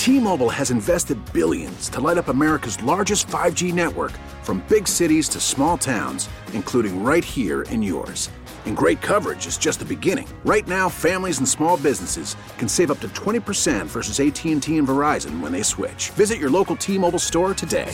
T-Mobile has invested billions to light up America's largest 5G network, from big cities to small towns, including right here in yours. And great coverage is just the beginning. Right now, families and small businesses can save up to 20% versus AT&T and Verizon when they switch. Visit your local T-Mobile store today.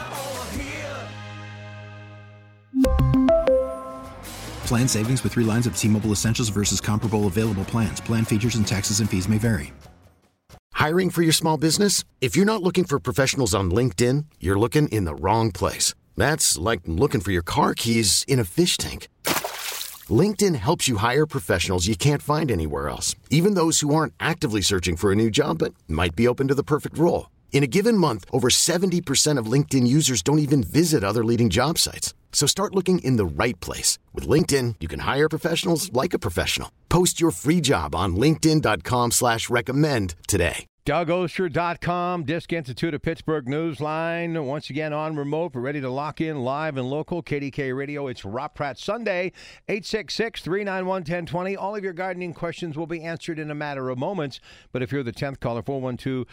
Plan savings with 3 lines of T-Mobile Essentials versus comparable available plans. Plan features and taxes and fees may vary. Hiring for your small business? If you're not looking for professionals on LinkedIn, you're looking in the wrong place. That's like looking for your car keys in a fish tank. LinkedIn helps you hire professionals you can't find anywhere else, even those who aren't actively searching for a new job but might be open to the perfect role. In a given month, over 70% of LinkedIn users don't even visit other leading job sites. So start looking in the right place. With LinkedIn, you can hire professionals like a professional. Post your free job on linkedin.com/recommend today. DougOster.com, Disc Institute of Pittsburgh Newsline. Once again on remote. We're ready to lock in live and local. KDK Radio. It's Rob Pratt Sunday, 866-391-1020. All of your gardening questions will be answered in a matter of moments. But if you're the 10th caller, 412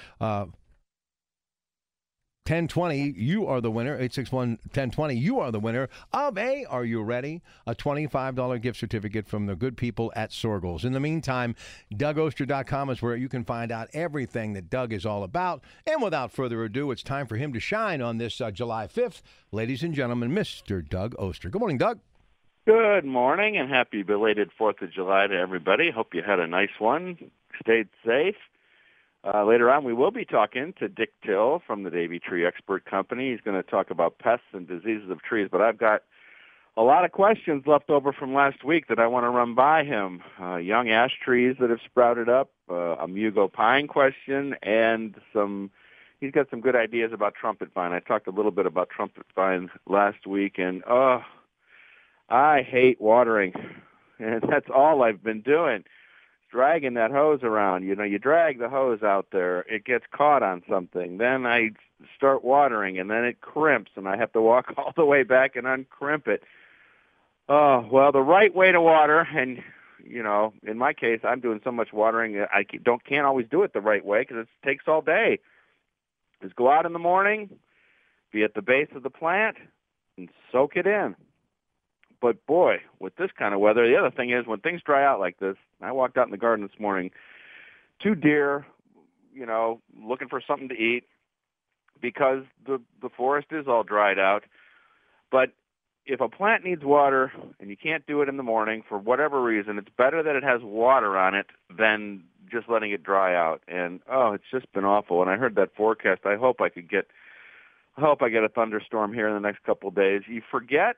1020, you are the winner. 861-1020, you are the winner of are you ready? A $25 gift certificate from the good people at Sorgles. In the meantime, DougOster.com is where you can find out everything that Doug is all about. And without further ado, it's time for him to shine on this July 5th. Ladies and gentlemen, Mr. Doug Oster. Good morning, Doug. Good morning, and happy belated 4th of July to everybody. Hope you had a nice one, stayed safe. Later on, we will be talking to Dick Till from the Davey Tree Expert Company. He's going to talk about pests and diseases of trees, but I've got a lot of questions left over from last week that I want to run by him. Young ash trees that have sprouted up, a Mugo pine question, and he's got some good ideas about trumpet vine. I talked a little bit about trumpet vine last week, and I hate watering, and that's all I've been doing. Dragging that hose around. You drag the hose out there, it gets caught on something. Then I start watering, and then it crimps, and I have to walk all the way back and uncrimp it. Oh, well, the right way to water, and, in my case, I'm doing so much watering, I can't always do it the right way because it takes all day. Just go out in the morning, be at the base of the plant, and soak it in. But, boy, with this kind of weather, the other thing is when things dry out like this, I walked out in the garden this morning, 2 deer, looking for something to eat because the forest is all dried out. But if a plant needs water and you can't do it in the morning for whatever reason, it's better that it has water on it than just letting it dry out. And, it's just been awful. And I heard that forecast. I hope I get a thunderstorm here in the next couple of days. You forget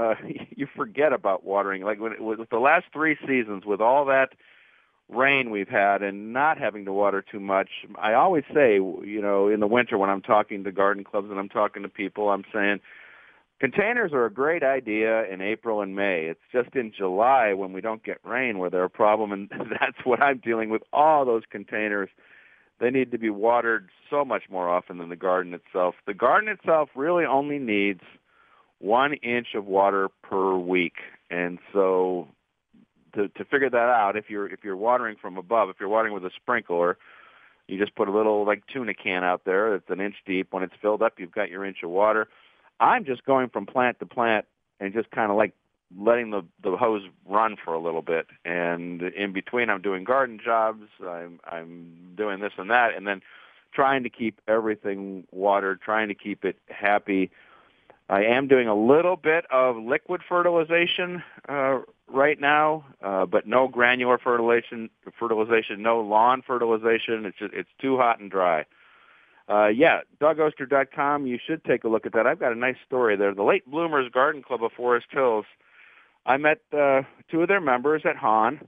about watering. Like with the last 3 seasons, with all that rain we've had and not having to water too much, I always say, in the winter when I'm talking to garden clubs and I'm talking to people, I'm saying containers are a great idea in April and May. It's just in July when we don't get rain where they're a problem, and that's what I'm dealing with. All those containers, they need to be watered so much more often than the garden itself. The garden itself really only needs 1 inch of water per week. And so to figure that out, if you're watering from above, if you're watering with a sprinkler, you just put a little tuna can out there that's 1 inch deep. When it's filled up, you've got your inch of water. I'm just going from plant to plant and just kind of letting the hose run for a little bit. And in between, I'm doing garden jobs. I'm doing this and that, and then trying to keep everything watered, trying to keep it happy. I am doing a little bit of liquid fertilization right now, but no granular fertilization, no lawn fertilization. It's too hot and dry. DougOster.com. You should take a look at that. I've got a nice story there. The Late Bloomers Garden Club of Forest Hills. I met 2 of their members at Hahn,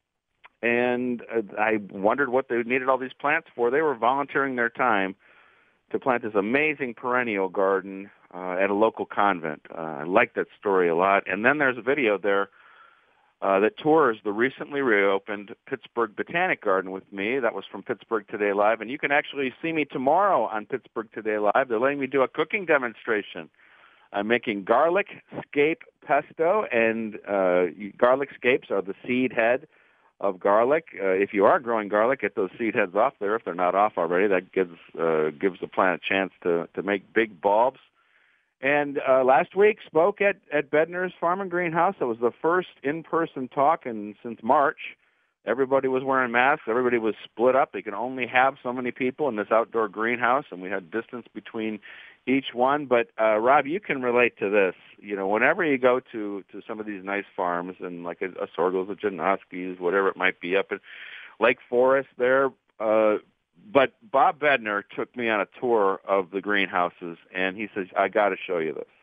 and I wondered what they needed all these plants for. They were volunteering their time to plant this amazing perennial garden at a local convent. I like that story a lot. And then there's a video there that tours the recently reopened Pittsburgh Botanic Garden with me. That was from Pittsburgh Today Live. And you can actually see me tomorrow on Pittsburgh Today Live. They're letting me do a cooking demonstration. I'm making garlic scape pesto, and garlic scapes are the seed head of garlic. If you are growing garlic, get those seed heads off there if they're not off already. That gives the plant a chance to make big bulbs. And last week spoke at Bednar's Farm and Greenhouse. It was the first in-person talk since March. Everybody was wearing masks. Everybody was split up. They could only have so many people in this outdoor greenhouse, and we had distance between each one. But, Rob, you can relate to this. You know, whenever you go to some of these nice farms, and like a Sorgels, a Janoski's, whatever it might be, up at Lake Forest there, but Bob Bednar took me on a tour of the greenhouses, and he says, I got to show you this.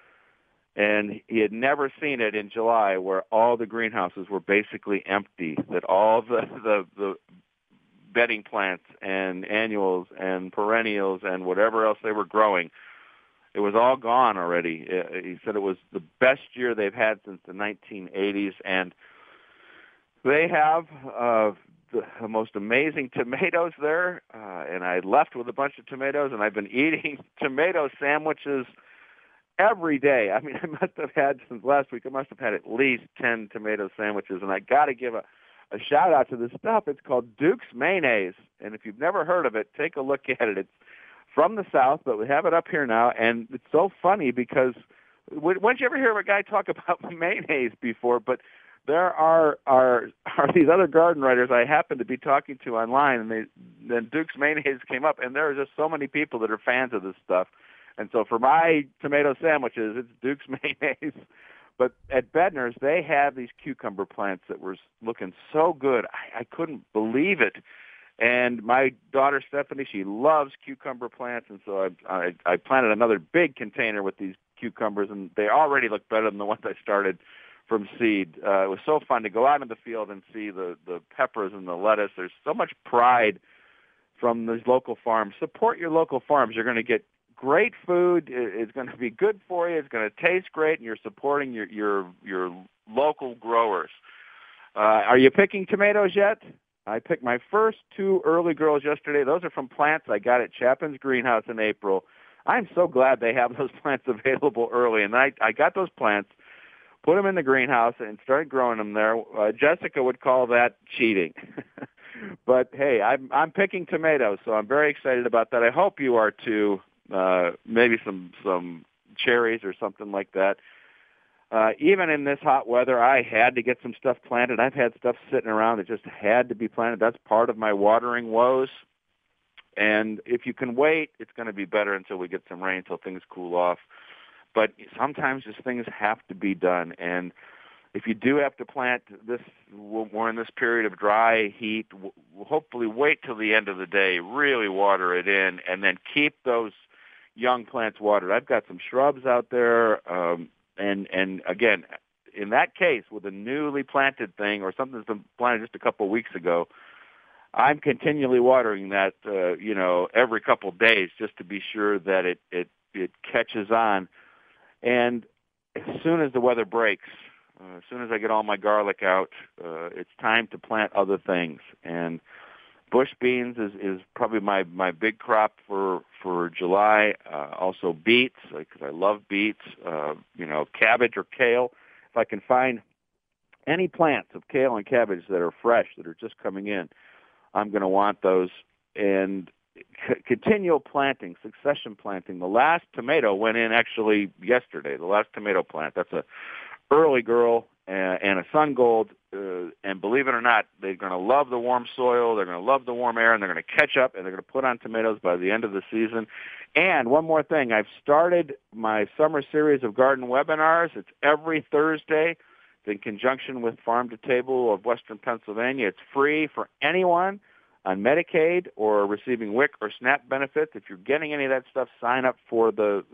And he had never seen it in July where all the greenhouses were basically empty, that all the bedding plants and annuals and perennials and whatever else they were growing, it was all gone already. He said it was the best year they've had since the 1980s, and they have the most amazing tomatoes there, and I left with a bunch of tomatoes, and I've been eating tomato sandwiches every day. I mean, I must have had, since last week, I must have had at least 10 tomato sandwiches, and I got to give a shout-out to this stuff. It's called Duke's Mayonnaise, and if you've never heard of it, take a look at it. It's from the South, but we have it up here now, and it's so funny because when'd you ever hear a guy talk about mayonnaise before? But there are these other garden writers I happen to be talking to online, and then Duke's Mayonnaise came up, and there are just so many people that are fans of this stuff. And so for my tomato sandwiches, it's Duke's Mayonnaise. But at Bednar's, they have these cucumber plants that were looking so good. I couldn't believe it. And my daughter, Stephanie, she loves cucumber plants, and so I planted another big container with these cucumbers, and they already look better than the ones I started from seed. It was so fun to go out in the field and see the peppers and the lettuce. There's so much pride from these local farms. Support your local farms. You're going to get great food. It's going to be good for you. It's going to taste great, and you're supporting your local growers. Are you picking tomatoes yet? I picked my first 2 early girls yesterday. Those are from plants I got at Chapin's Greenhouse in April. I'm so glad they have those plants available early. And I got those plants, put them in the greenhouse, and started growing them there. Jessica would call that cheating. But, hey, I'm picking tomatoes, so I'm very excited about that. I hope you are too. Maybe some cherries or something like that. Even in this hot weather, I had to get some stuff planted. I've had stuff sitting around that just had to be planted. That's part of my watering woes. And if you can wait, it's going to be better until we get some rain, until things cool off. But sometimes just things have to be done. And if you do have to plant this, we're in this period of dry heat, hopefully wait till the end of the day, really water it in, and then keep those young plants watered. I've got some shrubs out there, and again, in that case, with a newly planted thing or something that's been planted just a couple of weeks ago, I'm continually watering that, every couple of days just to be sure that it catches on. And as soon as the weather breaks, as soon as I get all my garlic out, it's time to plant other things. And bush beans is probably my big crop for July. Also beets, because I love beets. Cabbage or kale. If I can find any plants of kale and cabbage that are fresh, that are just coming in, I'm going to want those. And continual planting, succession planting. The last tomato went in actually yesterday. The last tomato plant. That's a early girl and a sun gold, and believe it or not, they're going to love the warm soil, they're going to love the warm air, and they're going to catch up, and they're going to put on tomatoes by the end of the season. And one more thing, I've started my summer series of garden webinars. It's every Thursday in conjunction with Farm to Table of Western Pennsylvania. It's free for anyone on Medicaid or receiving WIC or SNAP benefits. If you're getting any of that stuff, sign up for the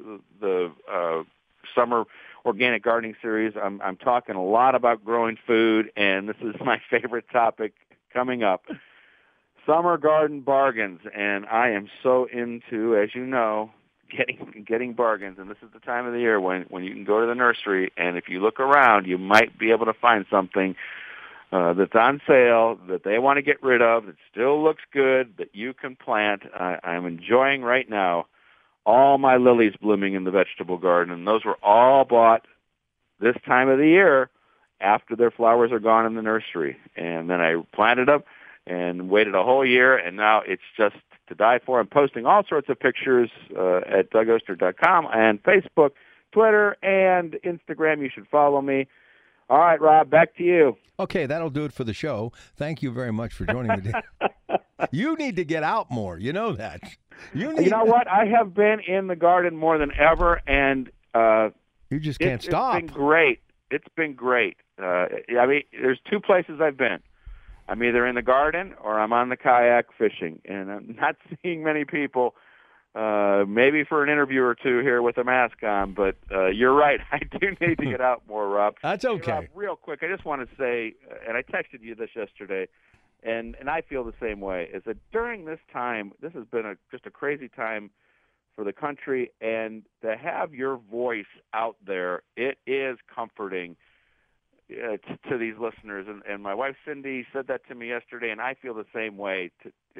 summer organic gardening series. I'm talking a lot about growing food, and this is my favorite topic coming up. Summer garden bargains, and I am so into, as you know, getting bargains. And this is the time of the year when you can go to the nursery, and if you look around, you might be able to find something that's on sale that they want to get rid of, that still looks good, that you can plant. I'm enjoying right now all my lilies blooming in the vegetable garden, and those were all bought this time of the year after their flowers are gone in the nursery. And then I planted them and waited a whole year, and now it's just to die for. I'm posting all sorts of pictures at DougOster.com and Facebook, Twitter, and Instagram. You should follow me. All right, Rob, back to you. Okay, that'll do it for the show. Thank you very much for joining me today. You need to get out more. You know that. You know what? I have been in the garden more than ever, and you just can't stop. It's been great. It's been great. I mean, there's two places I've been. I'm either in the garden or I'm on the kayak fishing, and I'm not seeing many people. Maybe for an interview or two here with a mask on, but you're right. I do need to get out more, Rob. That's okay. Hey, Rob, real quick, I just want to say, and I texted you this yesterday, and I feel the same way, is that during this time, this has been just a crazy time for the country, and to have your voice out there, it is comforting to these listeners. And my wife Cindy said that to me yesterday, and I feel the same way.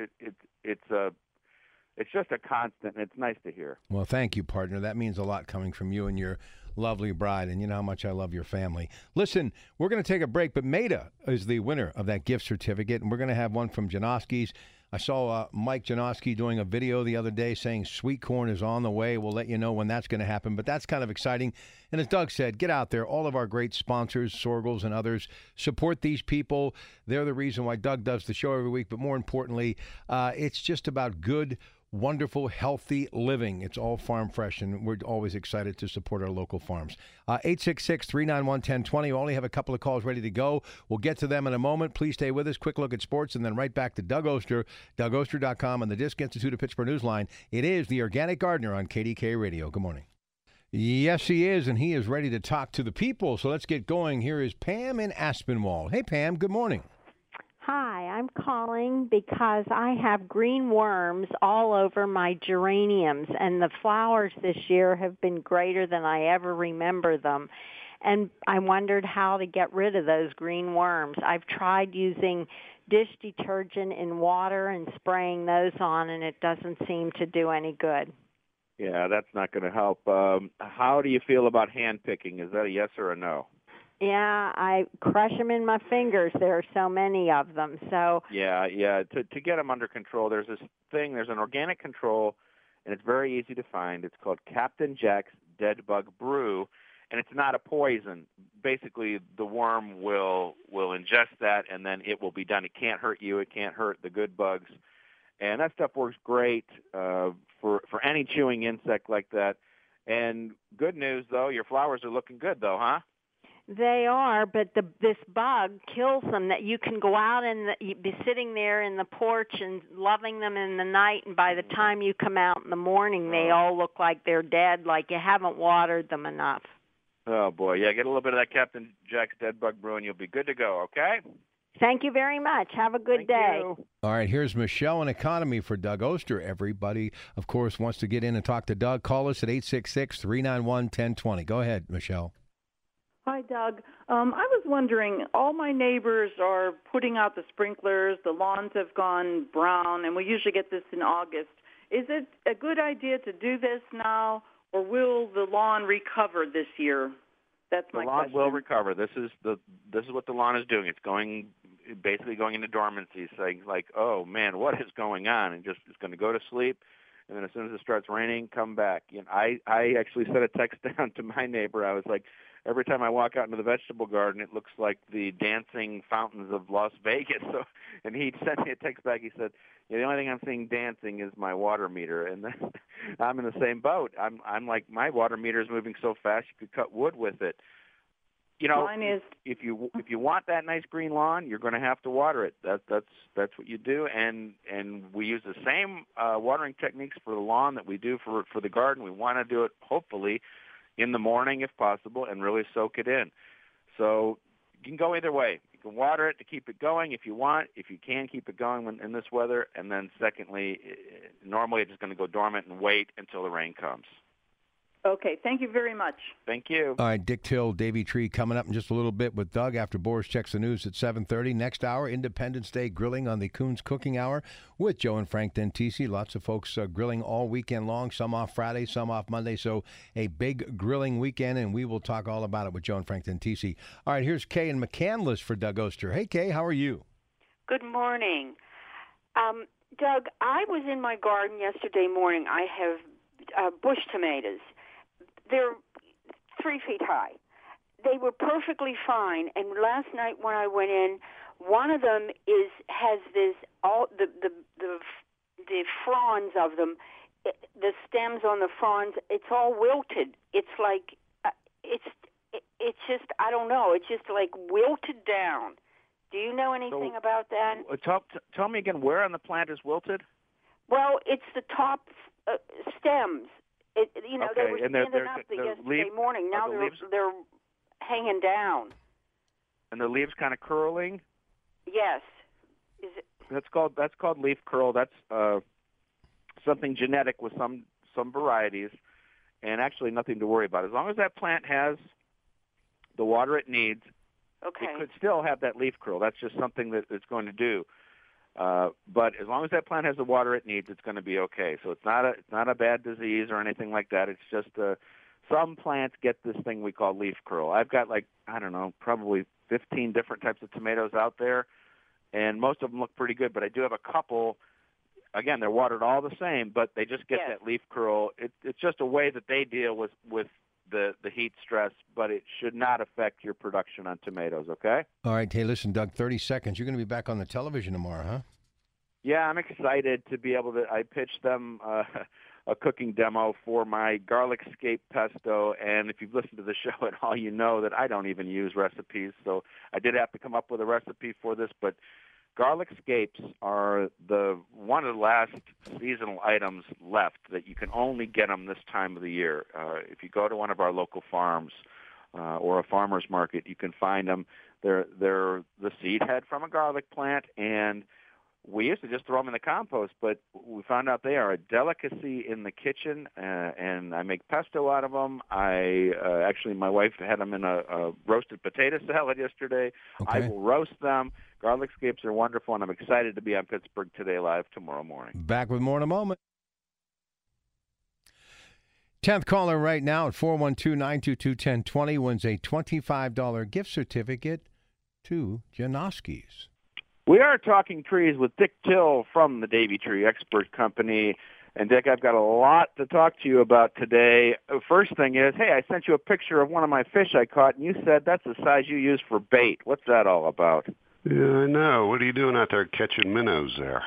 It's just a constant, and it's nice to hear. Well, thank you, partner. That means a lot coming from you and your lovely bride, and you know how much I love your family. Listen, we're going to take a break, but Maida is the winner of that gift certificate, and we're going to have one from Janoski's. I saw Mike Janoski doing a video the other day saying sweet corn is on the way. We'll let you know when that's going to happen, but that's kind of exciting. And as Doug said, get out there. All of our great sponsors, Sorgels and others, support these people. They're the reason why Doug does the show every week, but more importantly, it's just about good, wonderful, healthy living. It's all farm fresh, and we're always excited to support our local farms. 866-391-1020. We only have a couple of calls ready to go. We'll get to them in a moment. Please stay with us. Quick look at sports, and then right back to Doug Oster, DougOster.com, and the Disc Institute of Pittsburgh Newsline. It is the Organic Gardener on KDK Radio. Good morning. Yes, he is, and he is ready to talk to the people. So let's get going. Here is Pam in Aspinwall. Hey, Pam. Good morning. Hi, I'm calling because I have green worms all over my geraniums, and the flowers this year have been greater than I ever remember them. And I wondered how to get rid of those green worms. I've tried using dish detergent in water and spraying those on, and it doesn't seem to do any good. Yeah, that's not going to help. How do you feel about hand picking? Is that a yes or a no? Yeah, I crush them in my fingers. There are so many of them. So yeah. To get them under control, there's this thing. There's an organic control, and it's very easy to find. It's called Captain Jack's Dead Bug Brew, and it's not a poison. Basically, the worm will ingest that, and then it will be done. It can't hurt you. It can't hurt the good bugs, and that stuff works great for any chewing insect like that. And good news, though, your flowers are looking good, though, huh? They are, but this bug kills them. That you can go out and be sitting there in the porch and loving them in the night, and by the time you come out in the morning, they all look like they're dead, like you haven't watered them enough. Oh, boy. Yeah, get a little bit of that Captain Jack's Dead Bug Brew, and you'll be good to go, okay? Thank you very much. Have a good day. You. All right, here's Michelle in Economy for Doug Oster. Everybody, of course, wants to get in and talk to Doug. Call us at 866-391-1020. Go ahead, Michelle. Hi, Doug. I was wondering, all my neighbors are putting out the sprinklers, the lawns have gone brown, and we usually get this in August. Is it a good idea to do this now, or will the lawn recover this year? That's my question. The lawn will recover. This is what the lawn is doing. It's basically going into dormancy, saying like, oh, man, what is going on? And just it's going to go to sleep. And then as soon as it starts raining, come back. You know, I actually sent a text down to my neighbor. I was like, every time I walk out into the vegetable garden, it looks like the dancing fountains of Las Vegas. So, and he sent me a text back. He said, the only thing I'm seeing dancing is my water meter. And then I'm in the same boat. I'm like, my water meter is moving so fast you could cut wood with it. You know, mine is. If you want that nice green lawn, you're going to have to water it. That's what you do, and we use the same watering techniques for the lawn that we do for the garden. We want to do it hopefully in the morning if possible, and really soak it in. So you can go either way. You can water it to keep it going if you want. If you can, keep it going in this weather. And then secondly, normally it's just going to go dormant and wait until the rain comes. Okay, thank you very much. Thank you. All right, Dick Till, Davy Tree coming up in just a little bit with Doug after Boris checks the news at 7:30. Next hour, Independence Day grilling on the Coons Cooking Hour with Joe and Frank Dentisi. Lots of folks grilling all weekend long, some off Friday, some off Monday. So a big grilling weekend, and we will talk all about it with Joe and Frank Dentisi. All right, here's Kay in McCandless for Doug Oster. Hey, Kay, how are you? Good morning. Doug, I was in my garden yesterday morning. I have bush tomatoes. They're 3 feet high. They were perfectly fine. And last night when I went in, one of them has this the fronds of them, the stems on the fronds. It's all wilted. It's like it's just I don't know. It's just like wilted down. Do you know anything about that? Tell me again, where on the plant is wilted? Well, it's the top stems. They were standing up yesterday morning. Now they're hanging down. And the leaves kind of curling? Yes. That's called leaf curl. That's something genetic with some varieties, and actually nothing to worry about. As long as that plant has the water it needs, okay, it could still have that leaf curl. That's just something that it's going to do. But as long as that plant has the water it needs, it's going to be okay. So it's not a bad disease or anything like that. It's just some plants get this thing we call leaf curl. I've got probably 15 different types of tomatoes out there, and most of them look pretty good. But I do have a couple. Again, they're watered all the same, but they just get that leaf curl. It's just a way that they deal with the heat stress, but it should not affect your production on tomatoes, okay? All right. Hey, listen, Doug, 30 seconds. You're going to be back on the television tomorrow, huh? Yeah, I'm excited to be able to. I pitched them a cooking demo for my garlic scape pesto, and if you've listened to the show at all, you know that I don't even use recipes, so I did have to come up with a recipe for this, but garlic scapes are one of the last seasonal items left that you can only get them this time of the year. If you go to one of our local farms or a farmer's market, you can find them. They're the seed head from a garlic plant, and we used to just throw them in the compost, but we found out they are a delicacy in the kitchen, and I make pesto out of them. Actually, my wife had them in a roasted potato salad yesterday. Okay. I will roast them. Garlic scapes are wonderful, and I'm excited to be on Pittsburgh Today Live tomorrow morning. Back with more in a moment. 10th caller right now at 412-922-1020 wins a $25 gift certificate to Janoski's. We are talking trees with Dick Till from the Davy Tree Expert Company. And, Dick, I've got a lot to talk to you about today. First thing is, hey, I sent you a picture of one of my fish I caught, and you said that's the size you use for bait. What's that all about? Yeah, I know. What are you doing out there catching minnows there?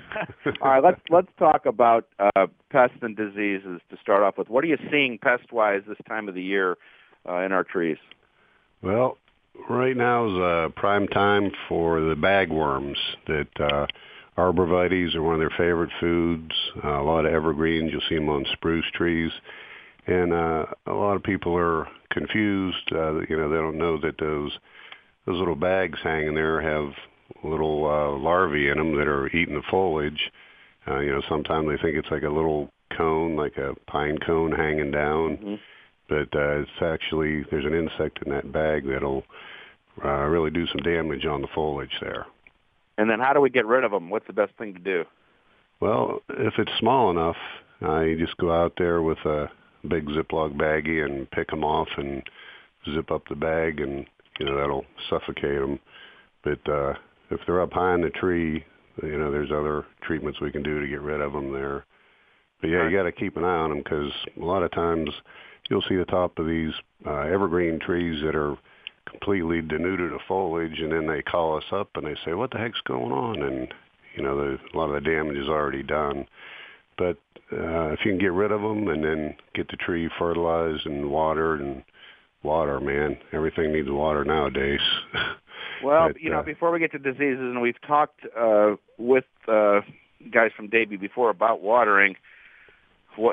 All right, let's talk about pests and diseases to start off with. What are you seeing pest-wise this time of the year in our trees? Well, right now is prime time for the bagworms that arborvitaes are one of their favorite foods. A lot of evergreens, you'll see them on spruce trees. And a lot of people are confused. They don't know that those little bags hanging there have little larvae in them that are eating the foliage. Sometimes they think it's like a little cone, like a pine cone hanging down. Mm-hmm. But it's actually, there's an insect in that bag that'll really do some damage on the foliage there. And then how do we get rid of them? What's the best thing to do? Well, if it's small enough, you just go out there with a big Ziploc baggie and pick them off and zip up the bag, and that'll suffocate them. But if they're up high in the tree, there's other treatments we can do to get rid of them there. But yeah, you got to keep an eye on them, because a lot of times you'll see the top of these evergreen trees that are completely denuded of foliage, and then they call us up and they say, "What the heck's going on?" And a lot of the damage is already done. But if you can get rid of them and then get the tree fertilized and watered, and water, man, everything needs water nowadays. Well, before we get to diseases, and we've talked with guys from Davy before about watering. What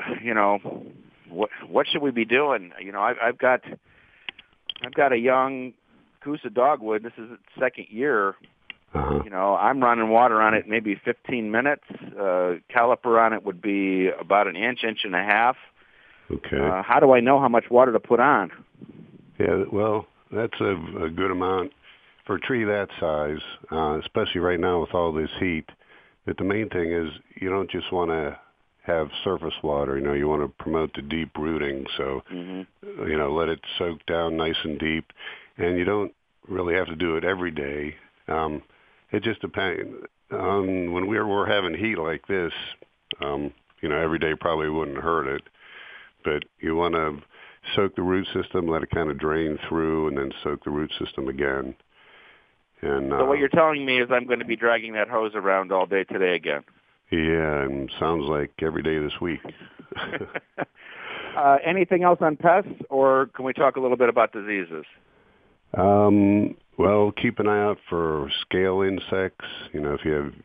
should we be doing? I've got a young Coosa dogwood. This is its second year. Uh-huh. I'm running water on it maybe 15 minutes. Caliper on it would be about an inch and a half. Okay. How do I know how much water to put on? Yeah, well, that's a good amount for a tree that size, especially right now with all this heat. But the main thing is you don't just want to have surface water. You want to promote the deep rooting. So, let it soak down nice and deep. And you don't really have to do it every day. It just depends. When we're having heat like this, every day probably wouldn't hurt it. But you want to soak the root system, let it kind of drain through, and then soak the root system again. And so what you're telling me is I'm going to be dragging that hose around all day today again. Yeah, and sounds like every day this week. Anything else on pests, or can we talk a little bit about diseases? Well, keep an eye out for scale insects. If you have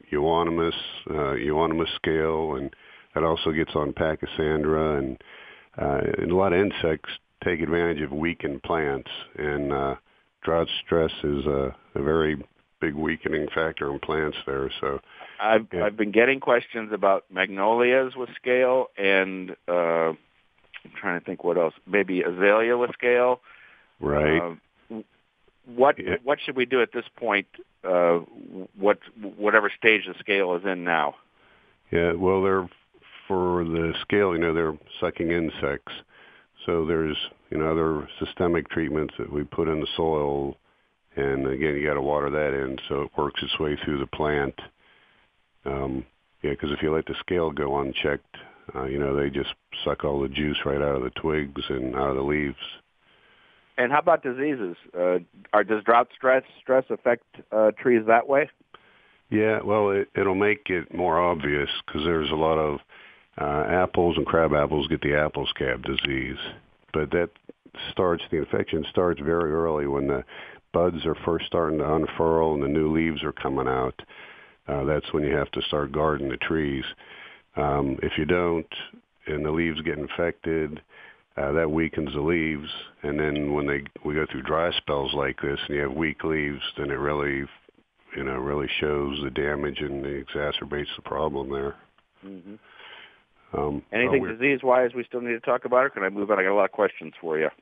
Euonymus scale, and that also gets on Pachysandra, and a lot of insects take advantage of weakened plants, and drought stress is a very big weakening factor in plants there. So I've been getting questions about magnolias with scale, and I'm trying to think what else. Maybe azalea with scale. Right. What should we do at this point? Whatever stage the scale is in now. Yeah. Well, for the scale, they're sucking insects. So there's other systemic treatments that we put in the soil. And again, you got to water that in so it works its way through the plant. Because if you let the scale go unchecked, they just suck all the juice right out of the twigs and out of the leaves. And how about diseases? Does drought stress affect trees that way? Yeah, well, it'll make it more obvious because there's a lot of apples and crab apples get the apple scab disease. But the infection starts very early when the buds are first starting to unfurl and the new leaves are coming out. That's when you have to start guarding the trees. If you don't, and the leaves get infected, that weakens the leaves. And then when we go through dry spells like this, and you have weak leaves, then it really shows the damage and it exacerbates the problem there. Mm-hmm. Anything disease-wise we still need to talk about, or can I move on? I got a lot of questions for you.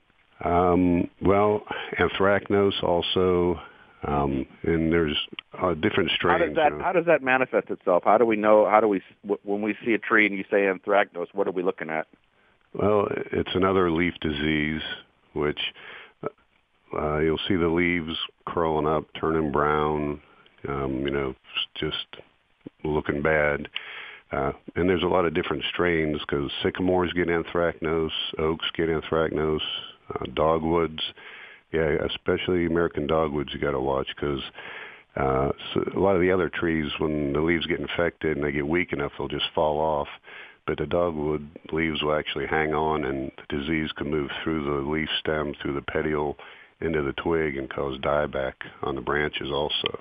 Well, anthracnose also, and there's different strains. How does that manifest itself? How do we know? When we see a tree and you say anthracnose, what are we looking at? Well, it's another leaf disease, which you'll see the leaves curling up, turning brown, just looking bad. And there's a lot of different strains because sycamores get anthracnose, oaks get anthracnose, dogwoods, especially American dogwoods you got to watch because a lot of the other trees, when the leaves get infected and they get weak enough, they'll just fall off. But the dogwood leaves will actually hang on, and the disease can move through the leaf stem, through the petiole, into the twig and cause dieback on the branches also.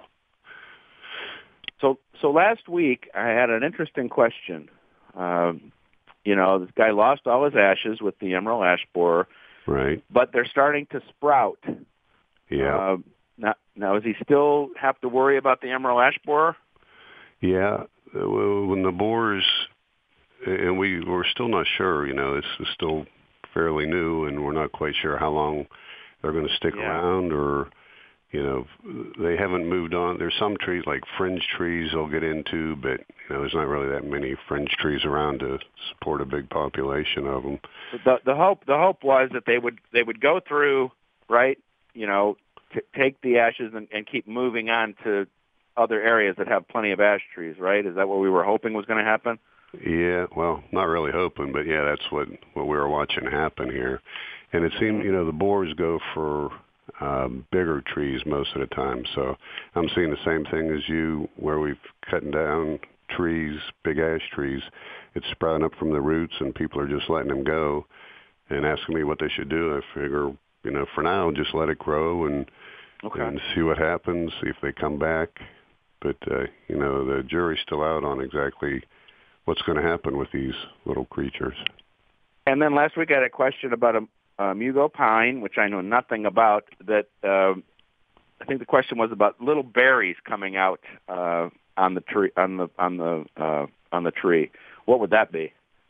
So last week I had an interesting question. This guy lost all his ashes with the emerald ash borer. Right. But they're starting to sprout. Yeah. Now, does he still have to worry about the emerald ash borer? Yeah. When the borers, and we're still not sure, this is still fairly new, and we're not quite sure how long they're going to stick around, or, they haven't moved on. There's some trees, like fringe trees, they'll get into, but, there's not really that many fringe trees around to support a big population of them. The hope was that they would go through, right, take the ashes and keep moving on to other areas that have plenty of ash trees, right? Is that what we were hoping was going to happen? Yeah, well, not really hoping, but yeah, that's what we were watching happen here. And it seemed, the borers go for bigger trees most of the time. So I'm seeing the same thing as you, where we've cutting down trees, big ash trees. It's sprouting up from the roots, and people are just letting them go and asking me what they should do. I figure, for now, just let it grow and see what happens, see if they come back. But, the jury's still out on exactly what's going to happen with these little creatures. And then last week I had a question about a Mugo pine, which I know nothing about. That I think the question was about little berries coming out on the tree. On the tree, what would that be?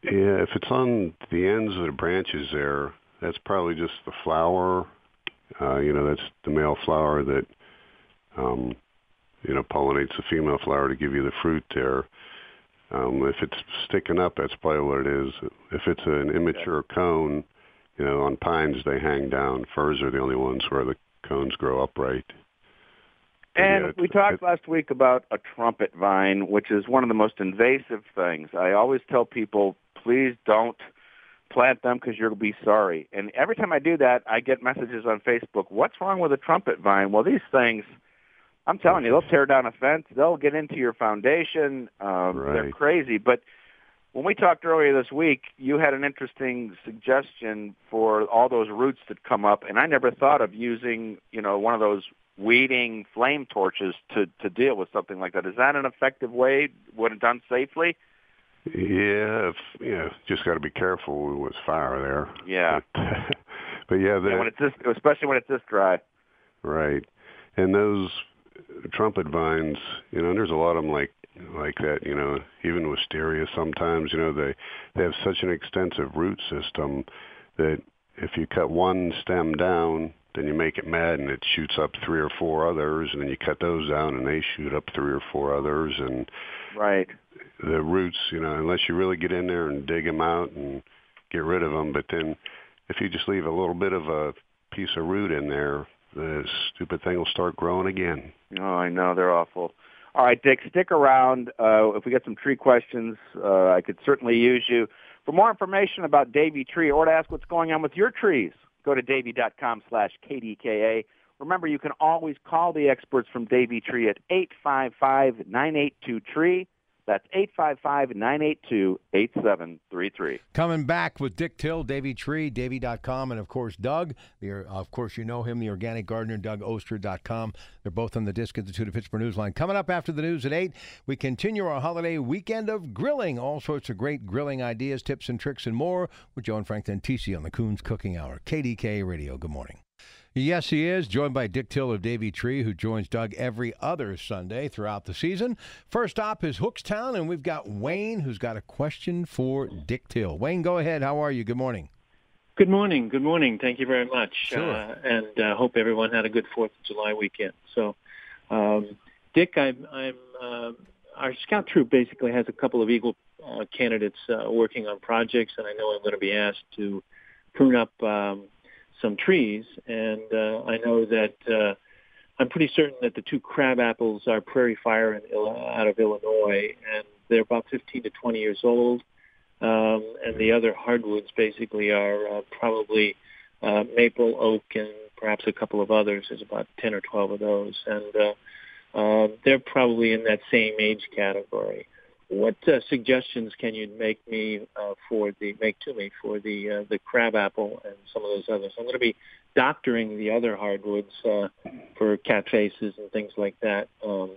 Yeah, if it's on the ends of the branches there, that's probably just the flower. That's the male flower that, pollinates the female flower to give you the fruit there. If it's sticking up, that's probably what it is. If it's an immature cone, on pines they hang down. Firs are the only ones where the cones grow upright. And we talked last week about a trumpet vine, which is one of the most invasive things. I always tell people, please don't plant them because you'll be sorry. And every time I do that, I get messages on Facebook, what's wrong with a trumpet vine? Well, these things, I'm telling you, they'll tear down a fence. They'll get into your foundation. Right. They're crazy. But when we talked earlier this week, you had an interesting suggestion for all those roots that come up, and I never thought of using, one of those weeding flame torches to deal with something like that. Is that an effective way when done safely? Yeah, just got to be careful with fire there. Yeah. But yeah, when it's especially when it's this dry. Right. And those trumpet vines, there's a lot of them like that, even wisteria sometimes, they have such an extensive root system that if you cut one stem down, then you make it mad and it shoots up 3 or 4 others, and then you cut those down and they shoot up 3 or 4 others. And right. The roots, unless you really get in there and dig them out and get rid of them, but then if you just leave a little bit of a piece of root in there, the stupid thing will start growing again. Oh, I know. They're awful. All right, Dick, stick around. If we get some tree questions, I could certainly use you. For more information about Davey Tree or to ask what's going on with your trees, go to davey.com/KDKA. Remember, you can always call the experts from Davey Tree at 855-982-TREE. That's 855-982-8733. Coming back with Dick Till, Davey Tree, Davey.com, and, of course, Doug. Of course, you know him, the organic gardener, DougOster.com. They're both on the Disc Institute of Pittsburgh Newsline. Coming up after the news at 8, we continue our holiday weekend of grilling. All sorts of great grilling ideas, tips and tricks, and more with Joe and Frank Dentisi on the Coons Cooking Hour. KDKA Radio. Good morning. Yes, he is, joined by Dick Till of Davey Tree, who joins Doug every other Sunday throughout the season. First stop is Hookstown, and we've got Wayne, who's got a question for Dick Till. Wayne, go ahead. How are you? Good morning. Good morning. Good morning. Thank you very much. Sure. And hope everyone had a good 4th of July weekend. So, Dick, our scout troop basically has a couple of Eagle candidates working on projects, and I know I'm going to be asked to prune up some trees, and I know that I'm pretty certain that the 2 crab apples are Prairie Fire out of Illinois, and they're about 15 to 20 years old, and the other hardwoods basically are probably maple, oak, and perhaps a couple of others. There's about 10 or 12 of those, and they're probably in that same age category. What suggestions can you make for the crabapple and some of those others? I'm going to be doctoring the other hardwoods for cat faces and things like that.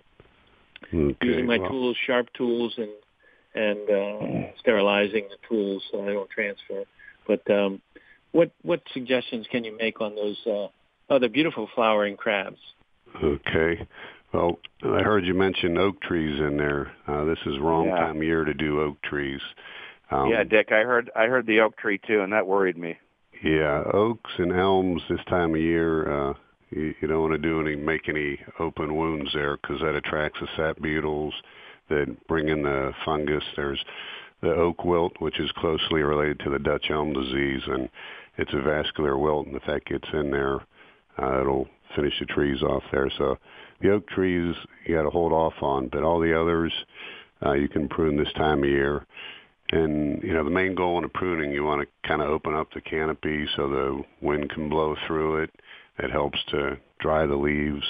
Using my tools, sharp tools, and sterilizing the tools so I don't transfer. But what suggestions can you make on those other beautiful flowering crabs? Okay. Well, I heard you mention oak trees in there. This is wrong time of year to do oak trees. Yeah, Dick, I heard the oak tree too, and that worried me. Yeah, oaks and elms this time of year, you don't want to make any open wounds there because that attracts the sap beetles that bring in the fungus. There's the oak wilt, which is closely related to the Dutch elm disease, and it's a vascular wilt, and if that gets in there, it'll finish the trees off there. So the oak trees you got to hold off on, but all the others you can prune this time of year. And, the main goal in the pruning, you want to kind of open up the canopy so the wind can blow through it. It helps to dry the leaves.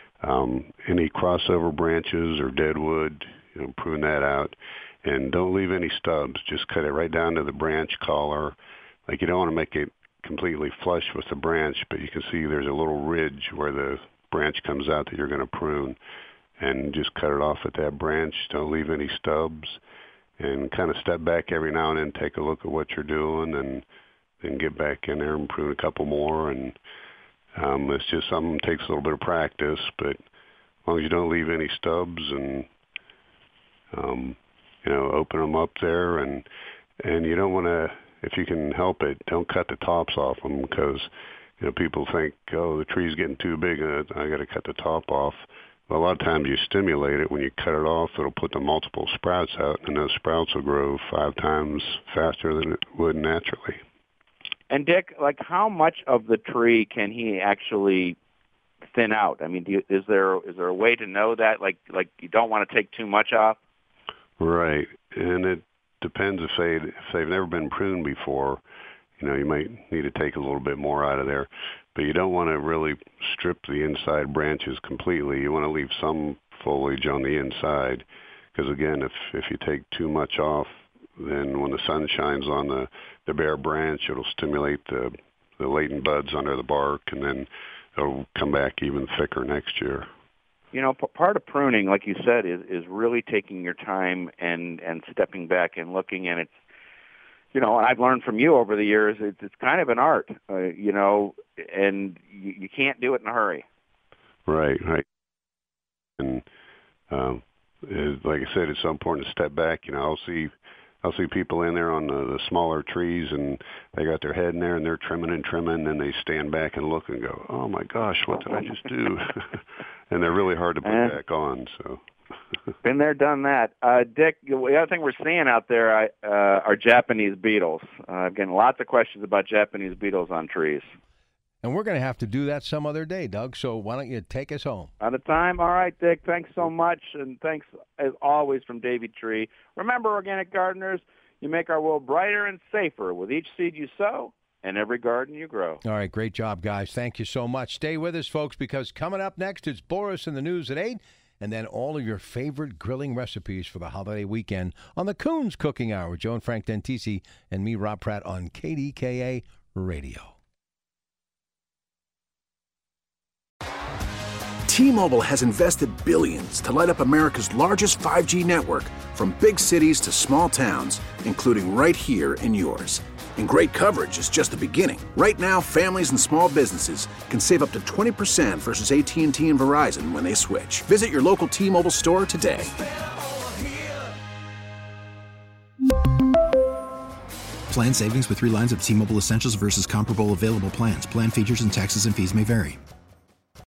Any crossover branches or dead wood, prune that out. And don't leave any stubs. Just cut it right down to the branch collar. Like, you don't want to make it completely flush with the branch, but you can see there's a little ridge where the branch comes out that you're going to prune, and just cut it off at that branch. Don't leave any stubs, and kind of step back every now and then, take a look at what you're doing, and then get back in there and prune a couple more. And it's just something that takes a little bit of practice, but as long as you don't leave any stubs and open them up there. And And you don't want to, if you can help it, don't cut the tops off them because, people think, oh, the tree's getting too big, I got to cut the top off. Well, a lot of times you stimulate it. When you cut it off, it'll put the multiple sprouts out, and those sprouts will grow 5 times faster than it would naturally. And Dick, how much of the tree can he actually thin out? I mean, is there a way to know that? Like you don't want to take too much off? Right, and it depends if they've never been pruned before. You might need to take a little bit more out of there, but you don't want to really strip the inside branches completely. You want to leave some foliage on the inside, because again, if you take too much off, then when the sun shines on the bare branch, it'll stimulate the latent buds under the bark, and then it'll come back even thicker next year. Part of pruning, like you said, is really taking your time and stepping back and looking, and it's, and I've learned from you over the years, it's kind of an art, and you can't do it in a hurry. Right. And like I said, it's so important to step back. I'll see people in there on the smaller trees, and they got their head in there, and they're trimming, and then they stand back and look and go, oh, my gosh, what did I just do? And they're really hard to put back on. So, been there, done that. Dick, the other thing we're seeing out there are Japanese beetles. Again, lots of questions about Japanese beetles on trees. And we're going to have to do that some other day, Doug, so why don't you take us home? Out of time? All right, Dick, thanks so much, and thanks, as always, from Davy Tree. Remember, organic gardeners, you make our world brighter and safer with each seed you sow and every garden you grow. All right, great job, guys. Thank you so much. Stay with us, folks, because coming up next, it's Boris in the News at 8, and then all of your favorite grilling recipes for the holiday weekend on the Coons Cooking Hour. Joe and Frank Dentisi and me, Rob Pratt, on KDKA Radio. T-Mobile has invested billions to light up America's largest 5G network, from big cities to small towns, including right here in yours. And great coverage is just the beginning. Right now, families and small businesses can save up to 20% versus AT&T and Verizon when they switch. Visit your local T-Mobile store today. Plan savings with 3 lines of T-Mobile Essentials versus comparable available plans. Plan features and taxes and fees may vary.